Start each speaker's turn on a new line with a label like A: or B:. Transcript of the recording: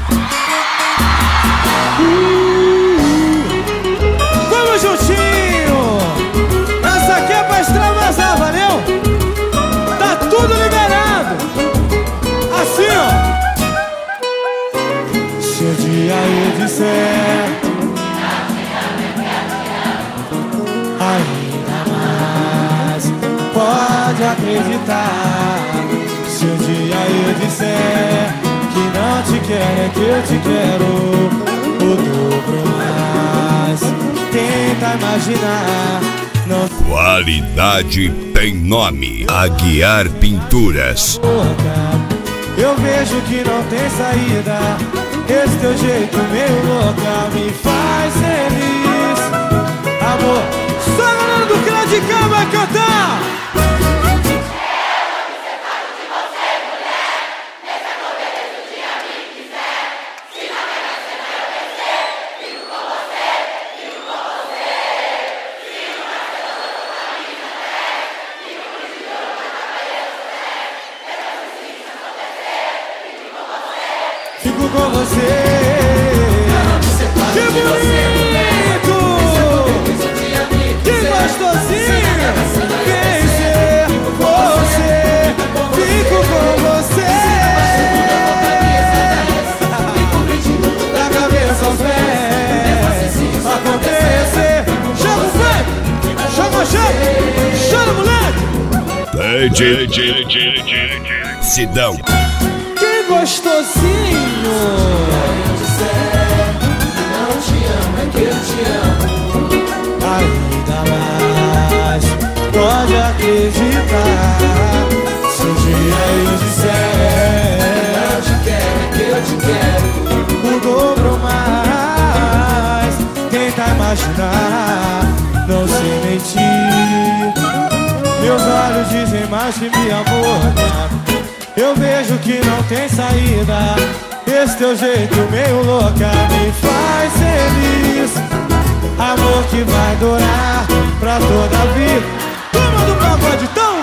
A: Vamos juntinho! Essa aqui é pra extravasar, valeu? Tá tudo liberado! Assim, ó! Se o dia eu disser ainda mais, pode acreditar. Se um dia eu disser que não te quero, é que eu te quero o dobro mais. Tenta imaginar, não.
B: Qualidade tem nome: Aguiar Pinturas.
A: Eu vejo que não tem saída. Esse teu jeito meio louca me faz feliz. Amor, só a galera do Claudicão vai cantar. Fico com você. Que bonito! Que gostosinho! Vem ser você. Fico com você. Da cabeça aos pés. Acontecer. Chama o pé. Chama, chama, moleque.
B: Sidão.
A: Gostosinho.
C: Não te amo, é que eu te amo.
A: Ainda mais, pode acreditar. Se um dia eu disser
C: não te quero, é que eu te quero
A: o dobro mais. Tenta imaginar, não sei mentir. Meus olhos dizem mais que me amor. Eu vejo que não tem saída. Esse teu jeito meio louca me faz feliz. Amor que vai durar pra toda a vida. Turma do pagode, tão